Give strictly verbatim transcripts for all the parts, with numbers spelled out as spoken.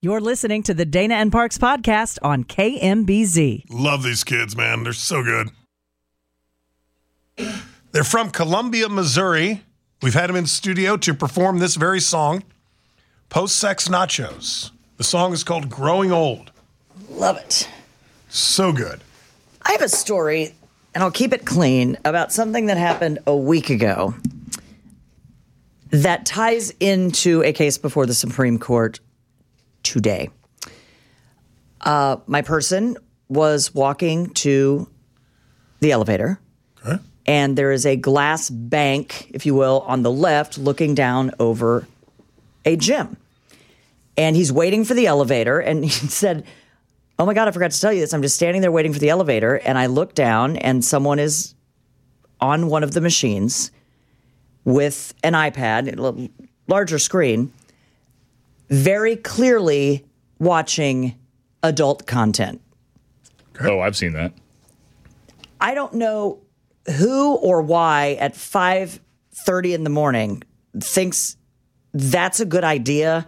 You're listening to the Dana and Parks podcast on K M B Z. Love these kids, man. They're so good. They're from Columbia, Missouri. We've had them in studio to perform this very song, Post-Sex Nachos. The song is called Growing Old. Love it. So good. I have a story, and I'll keep it clean, about something that happened a week ago that ties into a case before the Supreme Court today. Uh, my person was walking to the elevator, Okay. and there is a glass bank, if you will, on the left looking down over a gym. And he's waiting for the elevator, and he said, oh my God, I forgot to tell you this. I'm just standing there waiting for the elevator, and I look down, and someone is on one of the machines with an iPad, a larger screen, very clearly watching adult content. Oh, I've seen that. I don't know who or why at five thirty in the morning thinks that's a good idea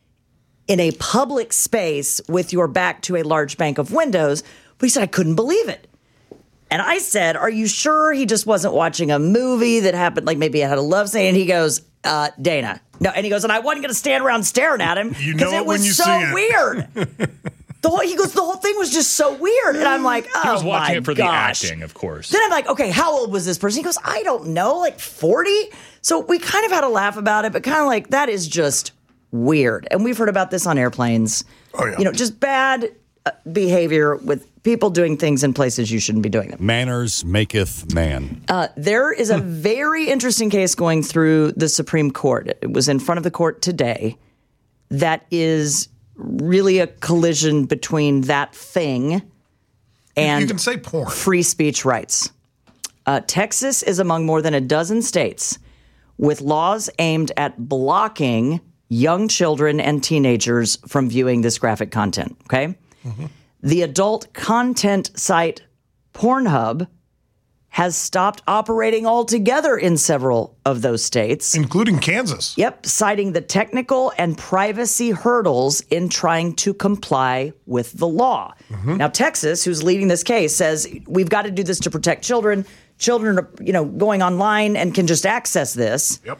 in a public space with your back to a large bank of windows. But he said, I couldn't believe it. And I said, are you sure he just wasn't watching a movie that happened, like maybe it had a love scene? And he goes, uh, Dana. No, and he goes, and I wasn't going to stand around staring at him You because know it it when was you so see it. weird. The whole, he goes, the whole thing was just so weird. And I'm like, oh, He was watching my it for gosh. the acting, of course. Then I'm like, okay, how old was this person? He goes, I don't know, like forty? So we kind of had a laugh about it, but kind of like, that is just weird. And we've heard about this on airplanes. Oh, yeah. You know, just bad uh, behavior with people doing things in places you shouldn't be doing them. Manners maketh man. Uh, there is a very interesting case going through the Supreme Court. It was in front of the court today. That is really a collision between that thing and You can say porn. free speech rights. Uh, Texas is among more than a dozen states with laws aimed at blocking young children and teenagers from viewing this graphic content, okay? Mm-hmm. The adult content site Pornhub has stopped operating altogether in several of those states. Including Kansas. Yep, citing the technical and privacy hurdles in trying to comply with the law. Mm-hmm. Now, Texas, who's leading this case, says we've got to do this to protect children. Children are, you know, going online and can just access this. Yep.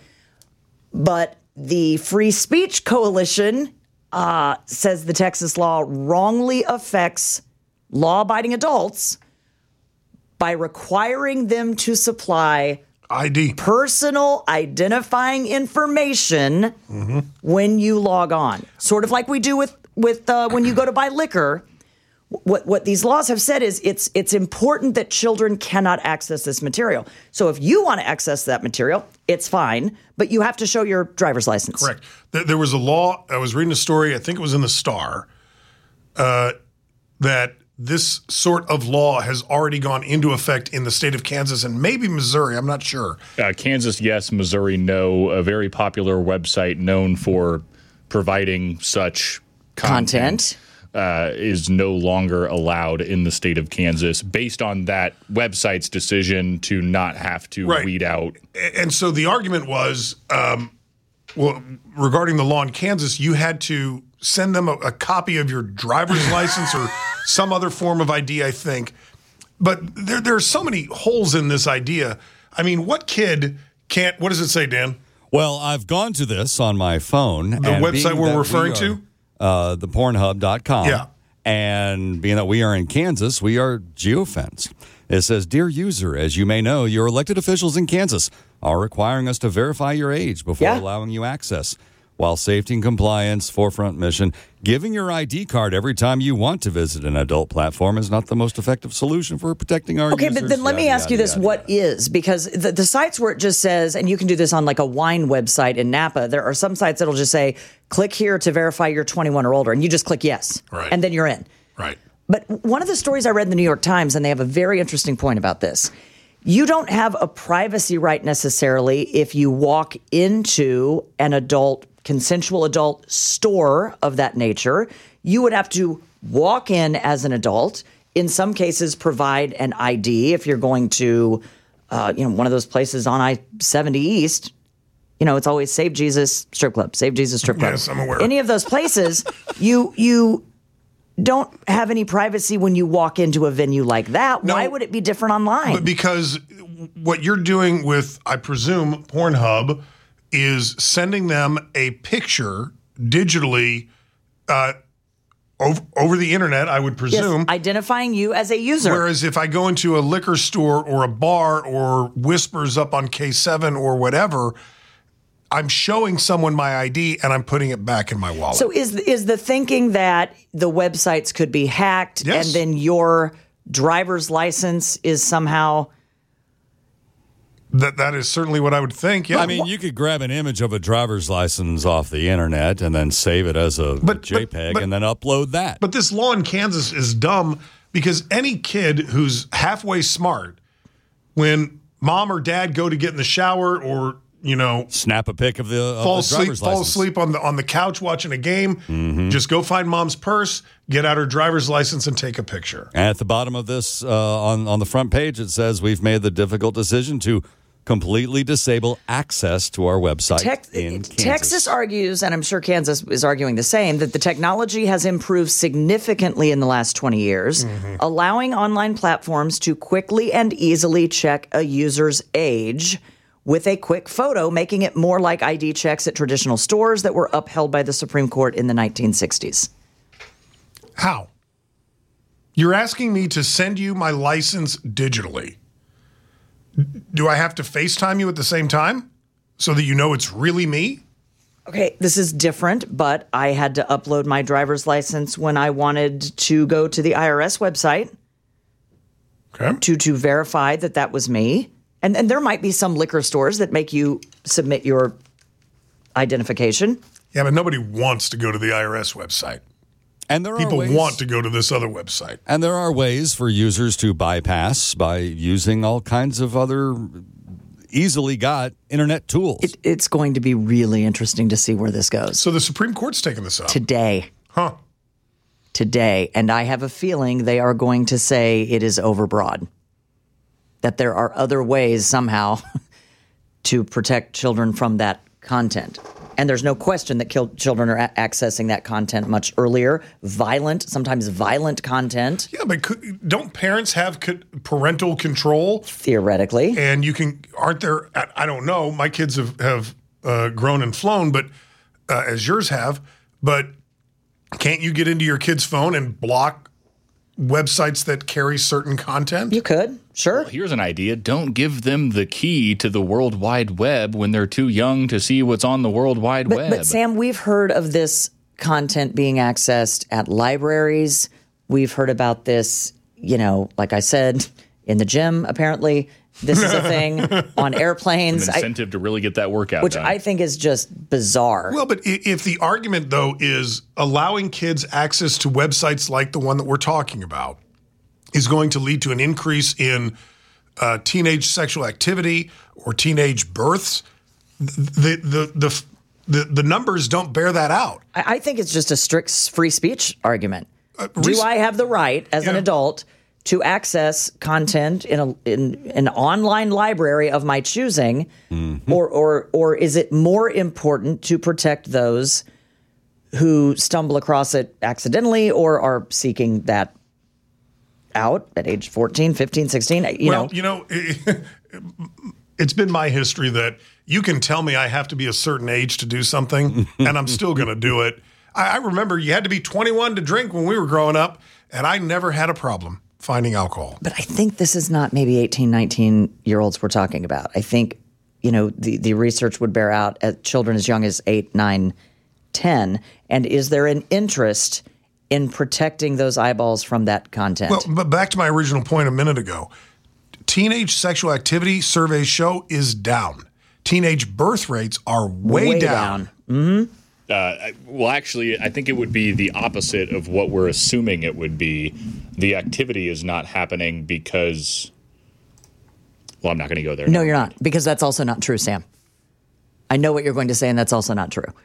But the Free Speech Coalition uh, says the Texas law wrongly affects law-abiding adults by requiring them to supply I D. personal identifying information Mm-hmm. when you log on. Sort of like we do with, with uh, when you go to buy liquor. What what these laws have said is it's it's important that children cannot access this material. So if you want to access that material, it's fine, but you have to show your driver's license. Correct. There, there was a law, I was reading a story, I think it was in the Star, uh, that this sort of law has already gone into effect in the state of Kansas and maybe Missouri. I'm not sure. Uh, Kansas, yes. Missouri, no. A very popular website known for providing such content, Content. Uh, is no longer allowed in the state of Kansas based on that website's decision to not have to Right. weed out. And so the argument was, um, well, regarding the law in Kansas, you had to send them a, a copy of your driver's license or some other form of I D, I think. But there, there are so many holes in this idea. I mean, what kid can't, what does it say, Dan? Well, I've gone to this on my phone. The and website being we're that referring we to? are, Uh, the pornhub dot com. Yeah. And being that we are in Kansas, we are geofenced. It says, Dear user, as you may know, your elected officials in Kansas are requiring us to verify your age before Yeah. allowing you access. While safety and compliance, forefront mission, giving your I D card every time you want to visit an adult platform is not the most effective solution for protecting our Okay, users. but then let me Yada, ask you yada, this. yada, What yada. is? Because the, the sites where it just says, and you can do this on like a wine website in Napa, there are some sites that'll just say, click here to verify you're twenty-one or older. And you just click yes. Right. And then you're in. Right. But one of the stories I read in the New York Times, and they have a very interesting point about this. You don't have a privacy right necessarily if you walk into an adult, consensual adult store of that nature. You would have to walk in as an adult. In some cases, provide an I D if you're going to, uh, you know, one of those places on I seventy East. you know, it's always Save Jesus Strip Club, Save Jesus Strip Club. Yes, I'm aware. Any of those places, you you don't have any privacy when you walk into a venue like that. No, Why would it be different online? But because what you're doing with, I presume, Pornhub is sending them a picture digitally uh, over, over the internet, I would Yes, presume. identifying you as a user. Whereas if I go into a liquor store or a bar or Whispers up on K seven or whatever, I'm showing someone my I D and I'm putting it back in my wallet. So is is the thinking that the websites could be hacked Yes. and then your driver's license is somehow that that is certainly what I would think. Yeah, I mean, you could grab an image of a driver's license off the internet and then save it as a But- JPEG but- but- and then upload that. But this law in Kansas is dumb because any kid who's halfway smart, when mom or dad go to get in the shower or, you know, Snap a pic of the, of fall the asleep, driver's fall license. asleep on the on the couch watching a game, Mm-hmm. just go find mom's purse, get out her driver's license, and take a picture. And at the bottom of this, uh, on, on the front page, it says we've made the difficult decision to completely disable access to our website Tex- in Kansas. Texas argues, and I'm sure Kansas is arguing the same, that the technology has improved significantly in the last twenty years, Mm-hmm. allowing online platforms to quickly and easily check a user's age with a quick photo, making it more like I D checks at traditional stores that were upheld by the Supreme Court in the nineteen sixties. How? You're asking me to send you my license digitally. Do I have to FaceTime you at the same time so that you know it's really me? Okay, this is different, but I had to upload my driver's license when I wanted to go to the I R S website Okay. to to verify that that was me. And and there might be some liquor stores that make you submit your identification. Yeah, but nobody wants to go to the I R S website. And there People are ways, want to go to this other website. And there are ways for users to bypass by using all kinds of other easily got internet tools. It, it's going to be really interesting to see where this goes So the Supreme Court's taking this up. today. Huh. Today, and I have a feeling they are going to say it is overbroad. That there are other ways somehow to protect children from that content. And there's no question that kil- children are a- accessing that content much earlier. Violent, sometimes violent content, Yeah, but could, don't parents have co- parental control? theoretically. And you can, aren't there, I, I don't know, my kids have, have uh, grown and flown, but uh, as yours have, but can't you get into your kid's phone and block websites that carry certain content? You could, sure. Here's an idea. Don't give them the key to the World Wide Web when they're too young to see what's on the World Wide But, Web. but Sam, we've heard of this content being accessed at libraries. We've heard about this, you know, like I said, in the gym, apparently. This is a thing on airplanes. An I- incentive to really get that workout which done. I think is just bizarre. Well, but i- if the argument, though, is allowing kids access to websites like the one that we're talking about is going to lead to an increase in uh, teenage sexual activity or teenage births, the the the the, the numbers don't bear that out. I, I think it's just a strict free speech argument. Do rec- I have the right, as an Yeah. adult, to access content in a in an online library of my choosing, or or or is it more important to protect those who stumble across it accidentally or are seeking that out at age fourteen, fifteen, sixteen? You well, know, you know, it's been my history that you can tell me I have to be a certain age to do something, and I'm still going to do it. I, I remember you had to be twenty-one to drink when we were growing up, and I never had a problem finding alcohol. but I think this is not maybe eighteen, nineteen year olds we're talking about. I think, you know, the, the research would bear out at children as young as eight, nine, ten. And is there an interest in protecting those eyeballs from that content? Well, but back to my original point a minute ago. Teenage sexual activity surveys show is down. Teenage birth rates are way, Way down. down. Uh, well, actually, I think it would be the opposite of what we're assuming it would be. The activity is not happening because, well, I'm not going to go there. No, you're not, because that's also not true, Sam. I know what you're going to say, and that's also not true.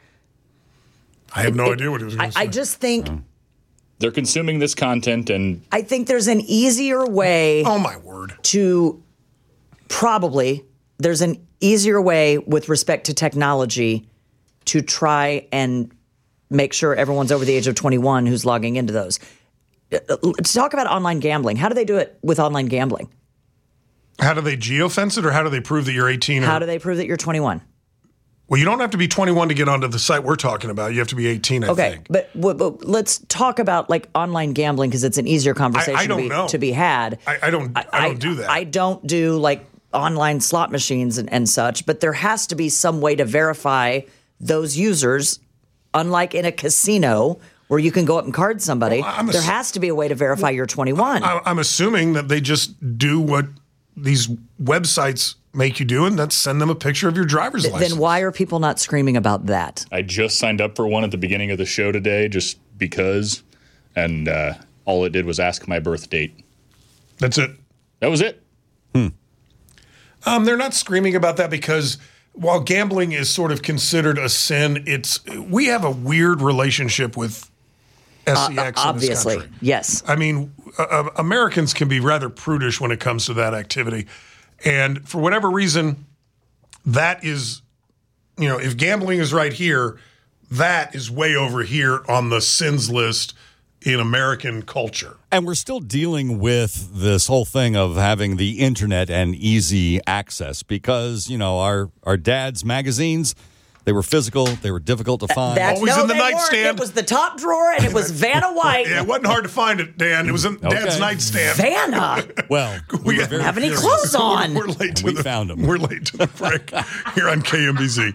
I have no idea what he was going I, to say. I just think They're consuming this content, and I think there's an easier way oh, my word. to probably there's an easier way with respect to technology to try and make sure everyone's over the age of twenty-one who's logging into those. Let's talk about online gambling. How do they do it with online gambling? How do they geofence it, or how do they prove that you're eighteen? Or, How do they prove that you're twenty-one? well, you don't have to be twenty-one to get onto the site we're talking about. You have to be eighteen, I Okay, think. but, but, but let's talk about like online gambling because it's an easier conversation I don't to, be, know. to be had. I, I don't. I, don't do that. I don't do like online slot machines and, and such, but there has to be some way to verify those users, unlike in a casino where you can go up and card somebody. Well, I'm there ass- has to be a way to verify you're twenty-one. I, I'm assuming that they just do what these websites make you do, and that's send them a picture of your driver's license. Then why are people not screaming about that? I just signed up for one at the beginning of the show today just because, and uh, all it did was ask my birth date. That's it. That was it. Um, they're not screaming about that because while gambling is sort of considered a sin, it's we have a weird relationship with S E X Uh, in this obviously, country. yes. I mean, uh, uh, Americans can be rather prudish when it comes to that activity. And for whatever reason, that is, you know, if gambling is right here, that is way over here on the sins list in American culture. And we're still dealing with this whole thing of having the internet and easy access because, you know, our, our dad's magazines, they were physical, they were difficult to find. That's, Always no, in the they weren't. nightstand. It was the top drawer, and it was Vanna White. Yeah, it wasn't hard to find it, Dan. It was in Dad's Okay. nightstand. Vanna. well, we, were very have any curious. clothes on. We're late to We the, found 'em. We're late to the break here on K M B Z.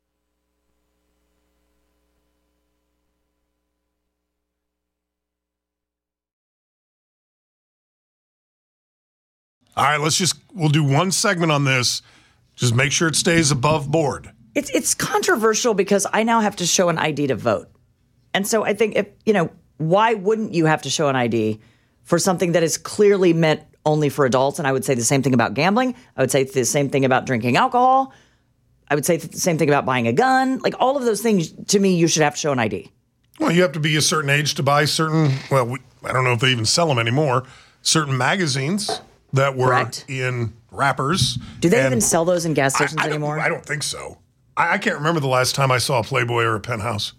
All right, let's just, we'll do one segment on this. Just make sure it stays above board. It's it's controversial because I now have to show an I D to vote. And so I think if, you know, why wouldn't you have to show an I D for something that is clearly meant only for adults? And I would say the same thing about gambling. I would say the same thing about drinking alcohol. I would say the same thing about buying a gun. Like all of those things, to me, you should have to show an I D. Well, you have to be a certain age to buy certain, well, we, I don't know if they even sell them anymore, certain magazines that were Correct. in wrappers. Do they And even sell those in gas I, stations I don't, anymore? I don't think so. I, I can't remember the last time I saw a Playboy or a Penthouse.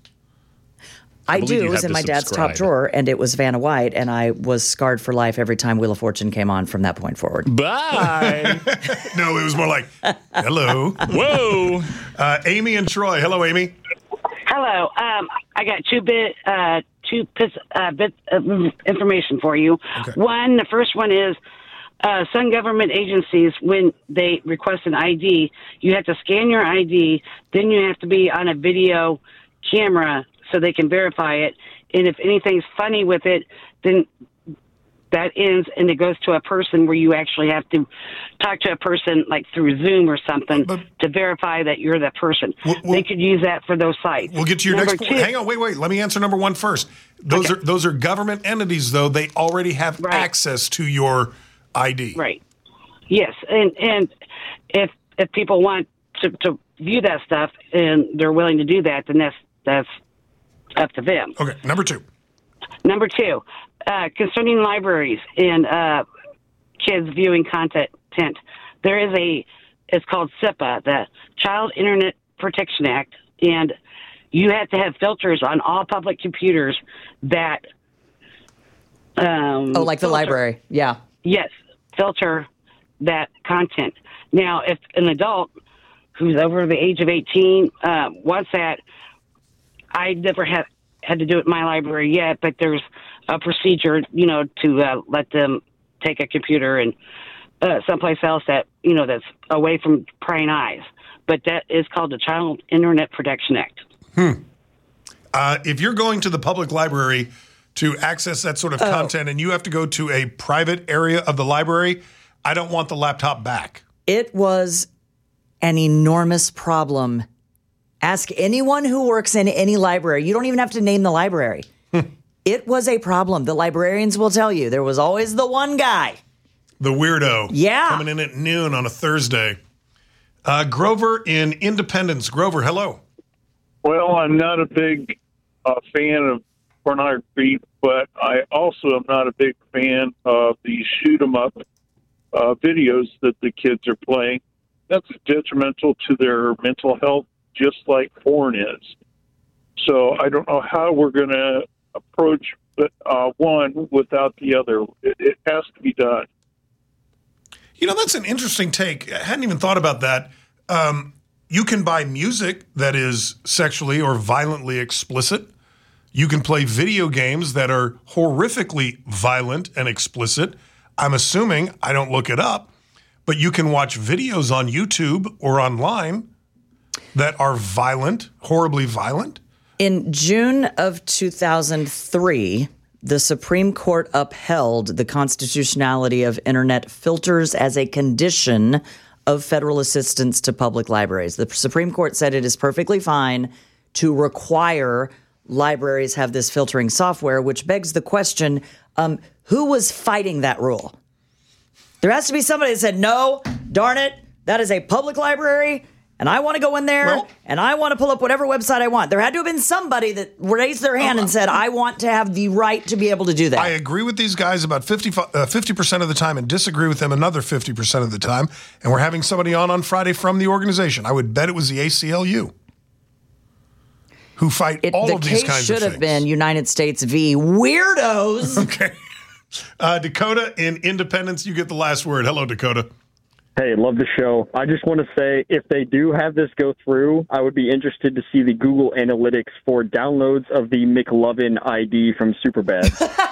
I, believe do. you It was have in to my dad's top subscribe. drawer, and it was Vanna White, and I was scarred for life every time Wheel of Fortune came on from that point forward. Bye. No, it was more like, hello. Whoa. Uh, Amy and Troy. Hello, Amy. Hello. Um, I got two bit uh, two bits, uh, bit of information for you. Okay. One, the first one is uh, some government agencies, when they request an I D, you have to scan your I D, then you have to be on a video camera so they can verify it. And if anything's funny with it, then that ends and it goes to a person where you actually have to talk to a person like through Zoom or something But- to verify that you're that person. Well, well- they could use that for those sites. We'll get to your Number next point. two- Hang on, wait, wait. Let me answer number one first. Those Okay. are those are government entities, though. They already have Right. access to your I D. Right. Yes, and and if if people want to, to view that stuff and they're willing to do that, then that's that's up to them. Okay, number two. Number two, uh, concerning libraries and uh, kids viewing content, there is a, it's called SIPA, the Child Internet Protection Act, and you have to have filters on all public computers that. Um, Oh, like the filter- library. Yeah. Yes, filter that content. Now, if an adult who's over the age of eighteen uh, wants that, I never had had to do it in my library yet, but there's a procedure, you know, to uh, let them take a computer and uh, someplace else that, you know, that's away from prying eyes. But that is called the Child Internet Protection Act. Uh, if you're going to the public library to access that sort of Oh. content and you have to go to a private area of the library, I don't want the laptop back. It was an enormous problem. Ask anyone who works in any library. You don't even have to name the library. It was a problem. The librarians will tell you there was always the one guy. The weirdo. Yeah. Coming in at noon on a Thursday. Uh, Grover in Independence. Grover, hello. Well, I'm not a big uh, fan of pornography, but I also am not a big fan of the shoot 'em up uh, videos that the kids are playing. that's detrimental to their mental health, just like porn is. So I don't know how we're going to approach uh, one without the other. It, it has to be done. You know, that's an interesting take. I hadn't even thought about that. Um, you can buy music that is sexually or violently explicit. You can play video games that are horrifically violent and explicit. I'm assuming, I don't look it up, but you can watch videos on YouTube or online that are violent, horribly violent. In June of two thousand three, the Supreme Court upheld the constitutionality of internet filters as a condition of federal assistance to public libraries. The Supreme Court said it is perfectly fine to require libraries have this filtering software, which begs the question, um, who was fighting that rule? There has to be somebody that said, no, darn it, that is a public library, and I want to go in there, well, and I want to pull up whatever website I want. There had to have been somebody that raised their hand uh, and said, I want to have the right to be able to do that. I agree with these guys about fifty, uh, fifty percent of the time and disagree with them another fifty percent of the time, and we're having somebody on on Friday from the organization. I would bet it was the A C L U who fight it, all the of these kinds of things. The case should have been United States v. Weirdos. Okay. Uh, Dakota in Independence, you get the last word. Hello, Dakota. Hey, love the show. I just want to say, if they do have this go through, I would be interested to see the Google Analytics for downloads of the McLovin I D from Superbad.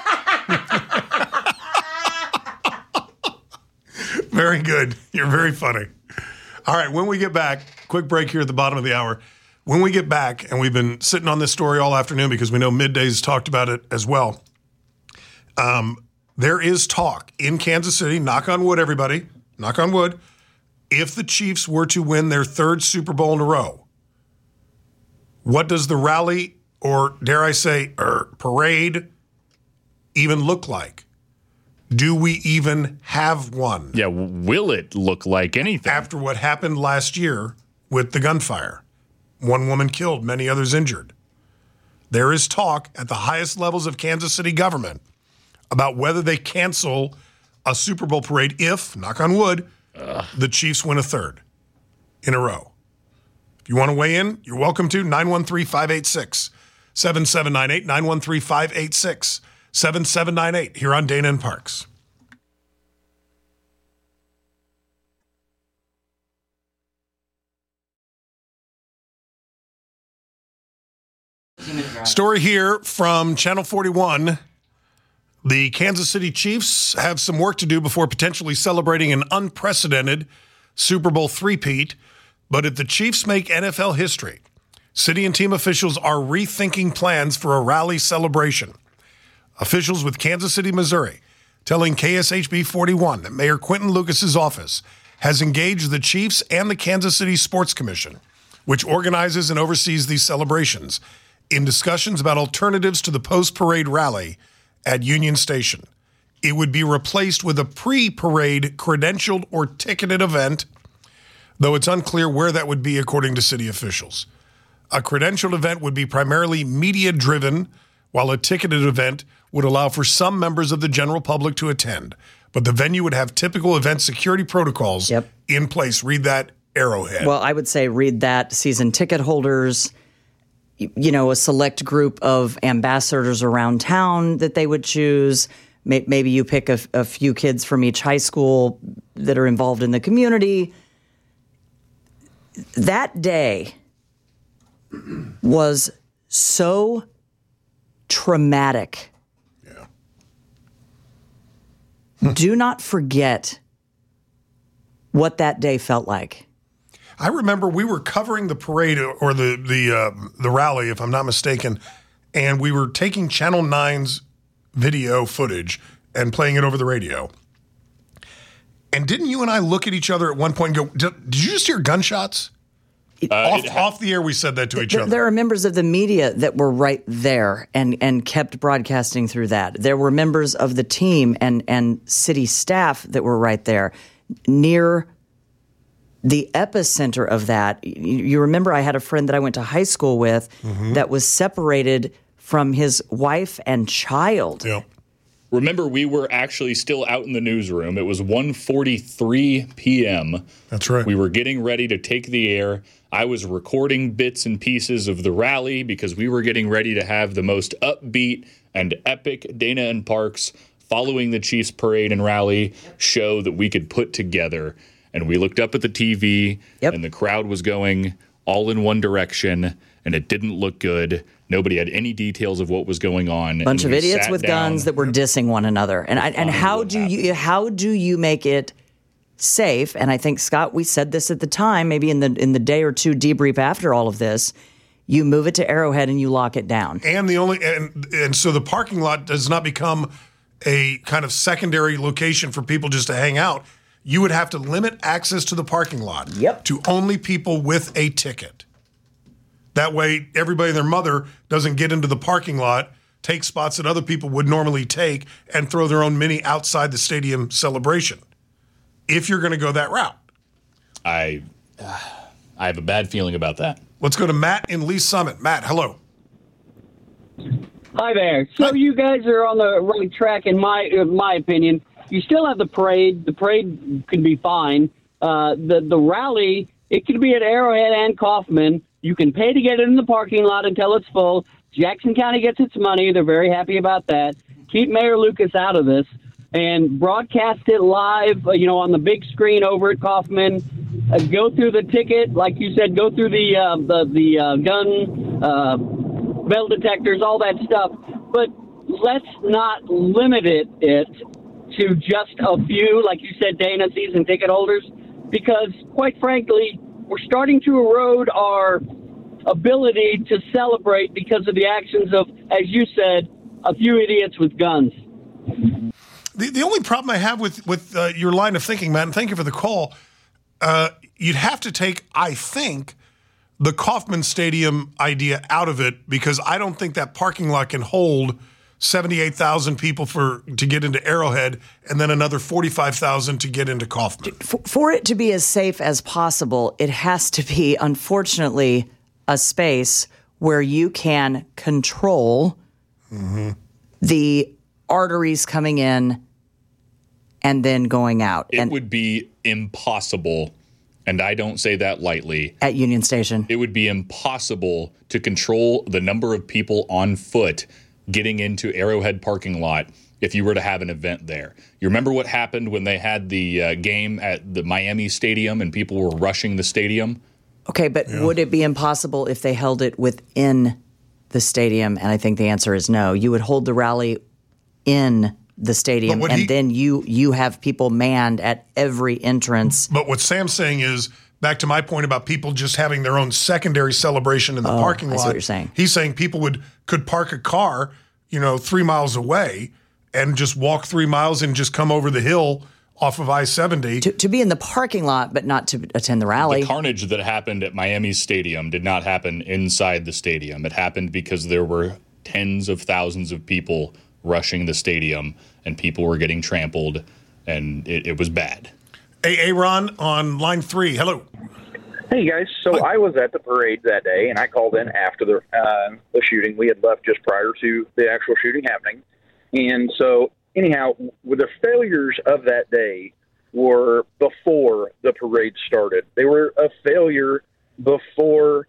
Very good. You're very funny. All right, when we get back, quick break here at the bottom of the hour. When we get back, and we've been sitting on this story all afternoon because we know Midday's talked about it as well. Um, there is talk in Kansas City, knock on wood, everybody, knock on wood, if the Chiefs were to win their third Super Bowl in a row, what does the rally, or dare I say, er, parade, even look like? Do we even have one? Yeah, will it look like anything? After what happened last year with the gunfire. One woman killed, many others injured. There is talk at the highest levels of Kansas City government about whether they cancel a Super Bowl parade if, knock on wood, Ugh. the Chiefs win a third in a row. If you want to weigh in, you're welcome to. nine one three, five eight six, seven seven nine eight, nine one three, five eight six, seven seven nine eight here on Dana and Parks. Story here from Channel forty-one. The Kansas City Chiefs have some work to do before potentially celebrating an unprecedented Super Bowl three-peat. But if the Chiefs make N F L history, city and team officials are rethinking plans for a rally celebration. Officials with Kansas City, Missouri, telling K S H B forty-one that Mayor Quentin Lucas's office has engaged the Chiefs and the Kansas City Sports Commission, which organizes and oversees these celebrations, in discussions about alternatives to the post-parade rally at Union Station. It would be replaced with a pre-parade credentialed or ticketed event, though it's unclear where that would be according to city officials. A credentialed event would be primarily media-driven, while a ticketed event would allow for some members of the general public to attend. But the venue would have typical event security protocols yep. in place. Read that, Arrowhead. Well, I would say read that, season ticket holders, you know, a select group of ambassadors around town that they would choose. Maybe you pick a, a few kids from each high school that are involved in the community. That day was so traumatic. Yeah. Do not forget what that day felt like. I remember we were covering the parade or the the uh, the rally, if I'm not mistaken, and we were taking Channel nine's video footage and playing it over the radio. And didn't you and I look at each other at one point and go, did, did you just hear gunshots? Uh, off, ha- off the air, we said that to each there, other. There are members of the media that were right there and, and kept broadcasting through that. There were members of the team and, and city staff that were right there near the epicenter of that. You, you remember I had a friend that I went to high school with mm-hmm. that was separated from his wife and child. Yeah. Remember, we were actually still out in the newsroom. It was one forty-three p.m. That's right. We were getting ready to take the air. I was recording bits and pieces of the rally because we were getting ready to have the most upbeat and epic Dana and Parks following the Chiefs parade and rally show that we could put together. And we looked up at the T V, yep. and the crowd was going all in one direction, and it didn't look good. Nobody had any details of what was going on. Bunch of idiots with guns that were dissing one another. And I, and how do you how do you make it safe? And I think, Scott, we said this at the time, maybe in the in the day or two debrief after all of this, you move it to Arrowhead and you lock it down. And the only and and so the parking lot does not become a kind of secondary location for people just to hang out. You would have to limit access to the parking lot yep. to only people with a ticket. That way, everybody and their mother doesn't get into the parking lot, take spots that other people would normally take, and throw their own mini outside the stadium celebration. If you're going to go that route. I uh, I have a bad feeling about that. Let's go to Matt in Lee Summit. Matt, hello. Hi there. So Hi. You guys are on the right track, in my in my opinion. You still have the parade. The parade could be fine. Uh, the the rally, it could be at Arrowhead and Kaufman. You can pay to get it in the parking lot until it's full. Jackson County gets its money. They're very happy about that. Keep Mayor Lucas out of this and broadcast it live, uh, you know, on the big screen over at Kaufman. Uh, go through the ticket, like you said, go through the uh, the, the uh, gun, uh, metal detectors, all that stuff. But let's not limit it, it to just a few, like you said, Dana, season ticket holders, because quite frankly, we're starting to erode our ability to celebrate because of the actions of, as you said, a few idiots with guns. The the only problem I have with, with uh, your line of thinking, Matt, and thank you for the call, uh, you'd have to take, I think, the Kaufman Stadium idea out of it, because I don't think that parking lot can hold seventy-eight thousand people for to get into Arrowhead and then another forty-five thousand to get into Kaufman. For, for it to be as safe as possible, it has to be, unfortunately, a space where you can control mm-hmm. the arteries coming in and then going out. It and would be impossible, and I don't say that lightly. At Union Station. It would be impossible to control the number of people on foot getting into Arrowhead parking lot if you were to have an event there. You remember what happened when they had the uh, game at the Miami Stadium and people were rushing the stadium? Okay, but yeah. would it be impossible if they held it within the stadium? And I think the answer is no. You would hold the rally in the stadium, and he, then you you have people manned at every entrance. But what Sam's saying is, back to my point about people just having their own secondary celebration in the oh, parking lot. I see what you're saying. He's saying people would could park a car, you know, three miles away and just walk three miles and just come over the hill off of I seventy. To, to be in the parking lot, but not to attend the rally. The carnage that happened at Miami's stadium did not happen inside the stadium. It happened because there were tens of thousands of people rushing the stadium, and people were getting trampled, and it, it was bad. Hey, Aaron on line three. Hello. Hey, guys. So Hi. I was at the parade that day, and I called in after the uh, the shooting. We had left just prior to the actual shooting happening. And so, anyhow, with the failures of that day were before the parade started. They were a failure before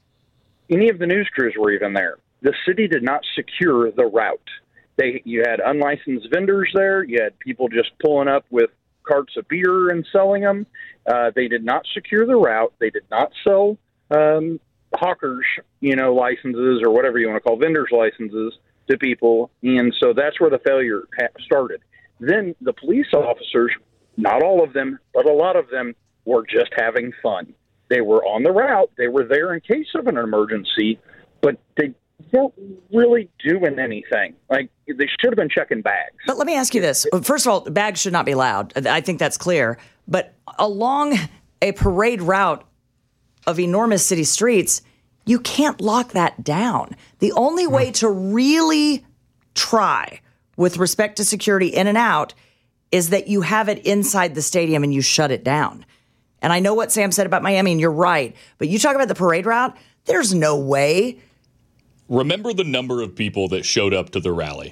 any of the news crews were even there. The city did not secure the route. They, you had unlicensed vendors there. You had people just pulling up with carts of beer and selling them. Uh, they did not secure the route. They did not sell um, hawkers, you know, licenses or whatever you want to call vendors licenses to people. And so that's where the failure ha- started. Then the police officers, not all of them, but a lot of them were just having fun. They were on the route. They were there in case of an emergency, but they weren't really doing anything. Like, they should have been checking bags. But let me ask you this. First of all, bags should not be allowed. I think that's clear. But along a parade route of enormous city streets, you can't lock that down. The only way to really try with respect to security in and out is that you have it inside the stadium and you shut it down. And I know what Sam said about Miami, and you're right. But you talk about the parade route, there's no way. Remember the number of people that showed up to the rally.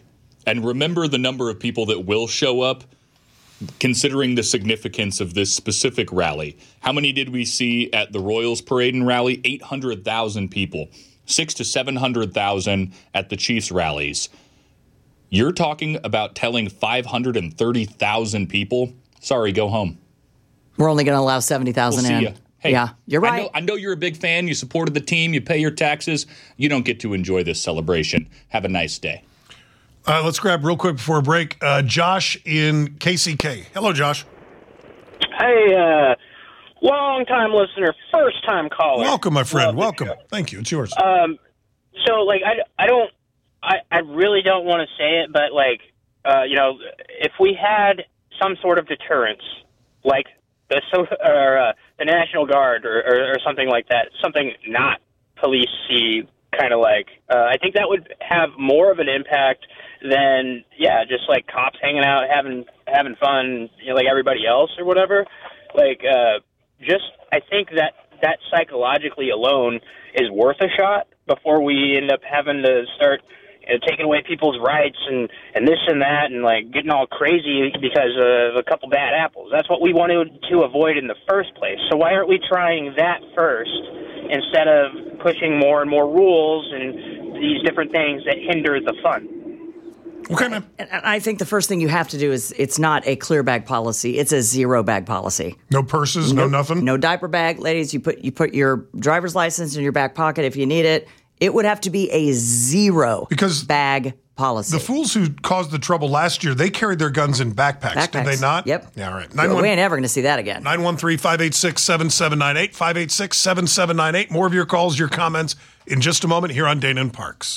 And remember the number of people that will show up, considering the significance of this specific rally. How many did we see at the Royals Parade and Rally? eight hundred thousand people. Six to seven hundred thousand at the Chiefs rallies. You're talking about telling five hundred thirty thousand people, sorry, go home. We're only going to allow seventy thousand We'll see in. ya. Hey, yeah, you're right. I know, I know you're a big fan. You supported the team. You pay your taxes. You don't get to enjoy this celebration. Have a nice day. Uh, let's grab real quick before a break. Uh, Josh in K C K. Hello, Josh. Hey, uh, long-time listener, first-time caller. Welcome, my friend. Love Welcome. Thank you. It's yours. Um, so, like, I, I don't, I, I really don't want to say it, but, like, uh, you know, if we had some sort of deterrence, like the so, or, uh, the National Guard or, or, or something like that, something not police-y, kind of like, uh, I think that would have more of an impact than, yeah, just like cops hanging out, having having fun, you know, like everybody else or whatever. Like, uh, just, I think that that psychologically alone is worth a shot before we end up having to start, you know, taking away people's rights and, and this and that and, like, getting all crazy because of a couple bad apples. That's what we wanted to avoid in the first place. So why aren't we trying that first instead of pushing more and more rules and these different things that hinder the fun? Okay, man. And I think the first thing you have to do is it's not a clear bag policy; it's a zero bag policy. No purses, no, no nothing. No diaper bag, ladies. You put you put your driver's license in your back pocket if you need it. It would have to be a zero because bag policy. The fools who caused the trouble last year, they carried their guns in backpacks, backpacks. did they not? Yep. Yeah, all right. Well, we ain't ever going to see that again. nine one three, five eight six, seven seven nine eight, five eight six, seven seven nine eight. More of your calls, your comments in just a moment here on Dana and Parks.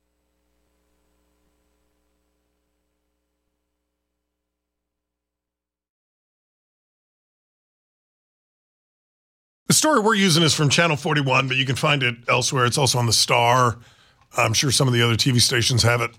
The story we're using is from Channel forty-one, but you can find it elsewhere. It's also on the Star. I'm sure some of the other T V stations have it.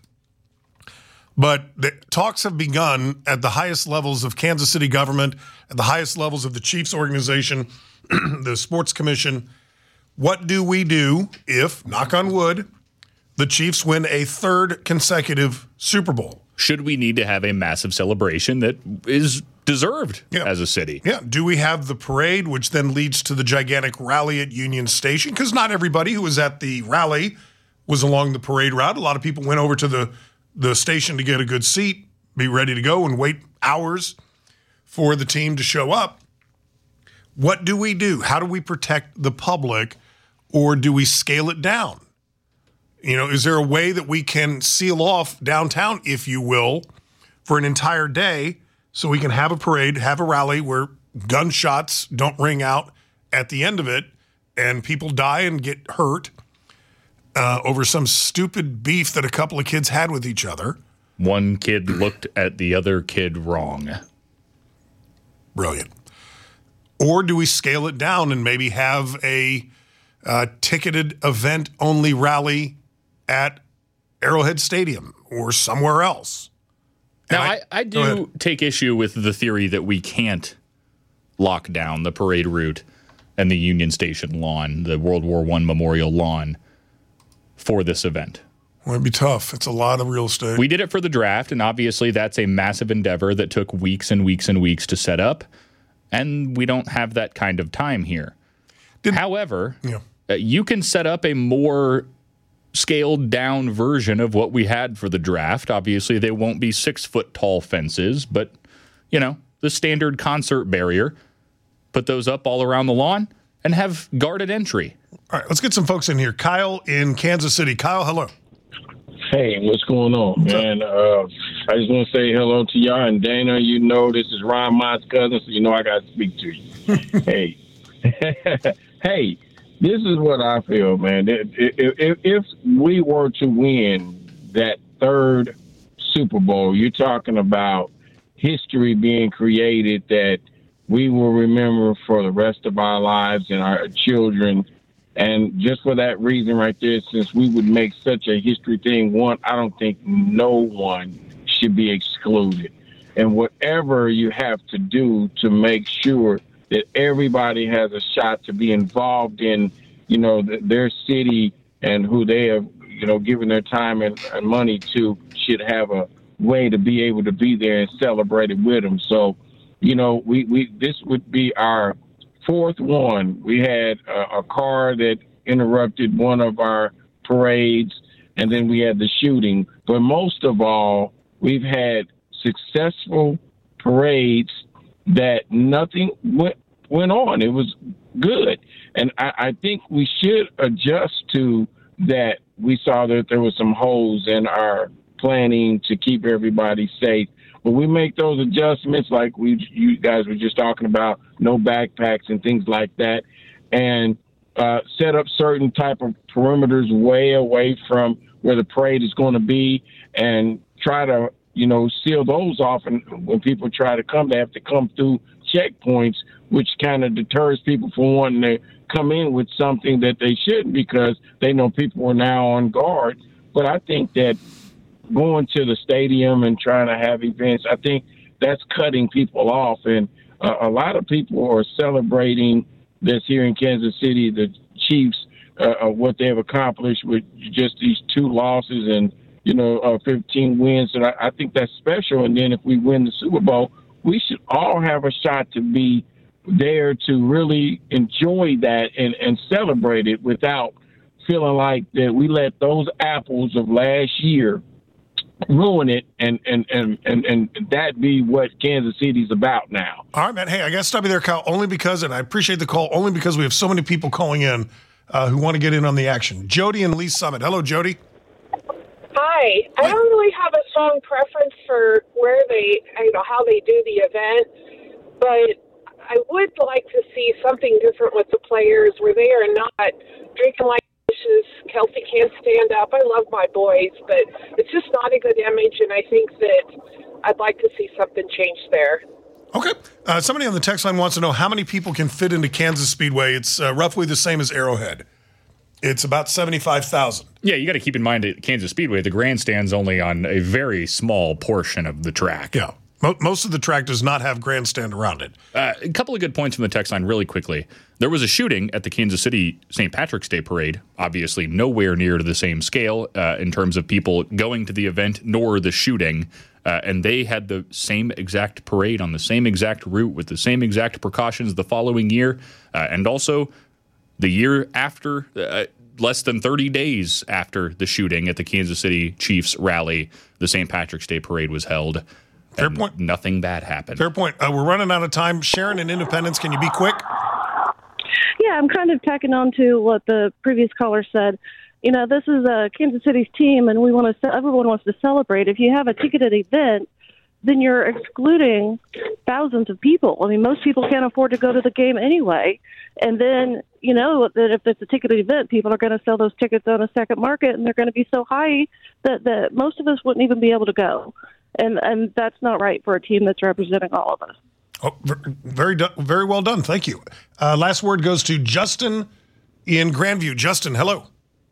But the talks have begun at the highest levels of Kansas City government, at the highest levels of the Chiefs organization, the Sports Commission. What do we do if, knock on wood, the Chiefs win a third consecutive Super Bowl? Should we need to have a massive celebration that is deserved yeah. as a city? Yeah. Do we have the parade, which then leads to the gigantic rally at Union Station? Because not everybody who was at the rally was along the parade route. A lot of people went over to the, the station to get a good seat, be ready to go, and wait hours for the team to show up. What do we do? How do we protect the public, or do we scale it down? You know, is there a way that we can seal off downtown, if you will, for an entire day so we can have a parade, have a rally where gunshots don't ring out at the end of it and people die and get hurt uh, over some stupid beef that a couple of kids had with each other? One kid looked at the other kid wrong. Brilliant. Or do we scale it down and maybe have a uh, ticketed event-only rally at Arrowhead Stadium or somewhere else? Now, I, I do take issue with the theory that we can't lock down the parade route and the Union Station lawn, the World War One Memorial lawn, for this event. Well, it'd be tough. It's a lot of real estate. We did it for the draft, and obviously that's a massive endeavor that took weeks and weeks and weeks to set up, and we don't have that kind of time here. Did, However, yeah. uh, you can set up a more scaled down version of what we had for the draft. Obviously, they won't be six foot tall fences, but, you know, the standard concert barrier. Put those up all around the lawn and have guarded entry. All right, let's get some folks in here. Kyle in Kansas City. Kyle, hello. Hey, what's going on, what's man? Uh, I just want to say hello to y'all. And Dana, you know this is Ron Mott's cousin, so you know I got to speak to you. Hey. Hey. This is what I feel, man. If, if, if we were to win that third Super Bowl, you're talking about history being created that we will remember for the rest of our lives and our children. And just for that reason right there, since we would make such a history thing, one, I don't think no one should be excluded. And whatever you have to do to make sure that everybody has a shot to be involved in, you know, the, their city and who they have you know, giving their time and, and money to should have a way to be able to be there and celebrate it with them. So, you know, we, we this would be our fourth one. We had a, a car that interrupted one of our parades, and then we had the shooting. But most of all, we've had successful parades that nothing went, went on. It was good. And I, I think we should adjust to that. We saw that there were some holes in our planning to keep everybody safe. When we make those adjustments, like we, you guys were just talking about, no backpacks and things like that, and uh, set up certain type of perimeters way away from where the parade is going to be, and try to, you know, seal those off. And when people try to come, they have to come through checkpoints, which kind of deters people from wanting to come in with something that they shouldn't, because they know people are now on guard. But I think that going to the stadium and trying to have events, I think that's cutting people off. And uh, a lot of people are celebrating this here in Kansas City, the Chiefs, uh, uh, what they have accomplished with just these two losses and, you know, uh, fifteen wins. And I, I think that's special. And then if we win the Super Bowl, we should all have a shot to be there to really enjoy that and, and celebrate it without feeling like that we let those apples of last year ruin it, and and, and, and and that be what Kansas City's about now. All right, man. Hey, I got to stop you there, Kyle, only because, and I appreciate the call, only because we have so many people calling in uh, who want to get in on the action. Jody and Lee Summit. Hello, Jody. Hi. I don't really have a strong preference for where they, you know, how they do the event, but I would like to see something different with the players where they are not drinking like Kelsey can't stand up. I love my boys, but it's just not a good image, and I think that I'd like to see something change there. Okay. Uh, somebody on the text line wants to know how many people can fit into Kansas Speedway. It's uh, roughly the same as Arrowhead. It's about seventy-five thousand. Yeah, you got to keep in mind at Kansas Speedway, the grandstand's only on a very small portion of the track. Yeah. Most of the track does not have grandstand around it. Uh, a couple of good points from the text line really quickly. There was a shooting at the Kansas City Saint Patrick's Day Parade, obviously nowhere near to the same scale uh, in terms of people going to the event, nor the shooting. Uh, and they had the same exact parade on the same exact route with the same exact precautions the following year. Uh, and also the year after, uh, less than thirty days after the shooting at the Kansas City Chiefs rally, the Saint Patrick's Day Parade was held. Fair point. Nothing bad happened. Fair point. Uh, we're running out of time. Sharon in Independence, can you be quick? Yeah, I'm kind of tacking on to what the previous caller said. You know, this is uh, Kansas City's team, and we want to. Everyone wants to celebrate. If you have a ticketed event, then you're excluding thousands of people. I mean, most people can't afford to go to the game anyway. And then, you know, that if it's a ticketed event, people are going to sell those tickets on a second market, and they're going to be so high that, that most of us wouldn't even be able to go. And and that's not right for a team that's representing all of us. Oh, very, very well done. Thank you. Uh, last word goes to Justin in Grandview. Justin, hello.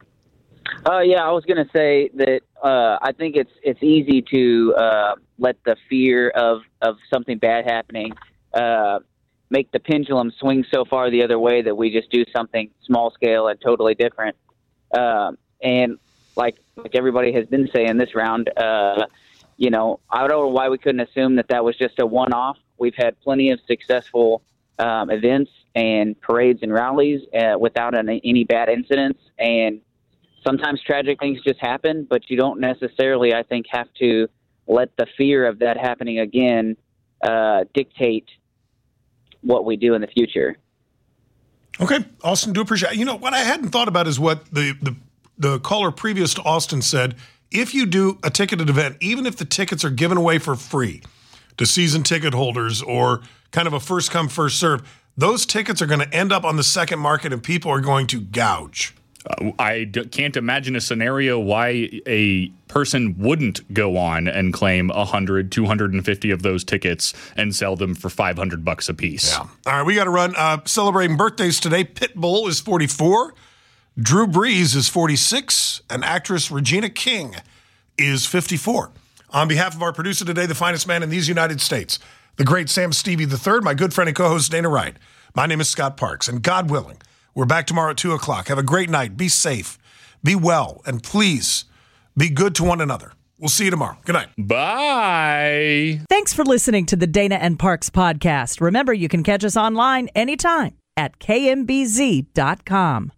Uh, yeah, I was going to say that uh, I think it's it's easy to uh, let the fear of, of something bad happening uh, make the pendulum swing so far the other way that we just do something small scale and totally different. Uh, and like like everybody has been saying this round, uh, you know, I don't know why we couldn't assume that that was just a one-off. We've had plenty of successful um, events and parades and rallies uh, without any, any bad incidents. And sometimes tragic things just happen, but you don't necessarily, I think, have to let the fear of that happening again uh, dictate what we do in the future. Okay, Austin, do appreciate it. You know, what I hadn't thought about is what the, the, the caller previous to Austin said. If you do a ticketed event, even if the tickets are given away for free to season ticket holders or kind of a first come, first serve, those tickets are going to end up on the second market and people are going to gouge. Uh, I d- can't imagine a scenario why a person wouldn't go on and claim one hundred, two hundred fifty of those tickets and sell them for five hundred bucks a piece. Yeah. All right, we got to run. Uh, celebrating birthdays today. Pitbull is forty-four. Drew Brees is forty-six, and actress Regina King is fifty-four. On behalf of our producer today, the finest man in these United States, the great Sam Stevie the third, my good friend and co-host Dana Wright, my name is Scott Parks, and God willing, we're back tomorrow at two o'clock. Have a great night. Be safe. Be well, and please be good to one another. We'll see you tomorrow. Good night. Bye. Thanks for listening to the Dana and Parks podcast. Remember, you can catch us online anytime at K M B Z dot com.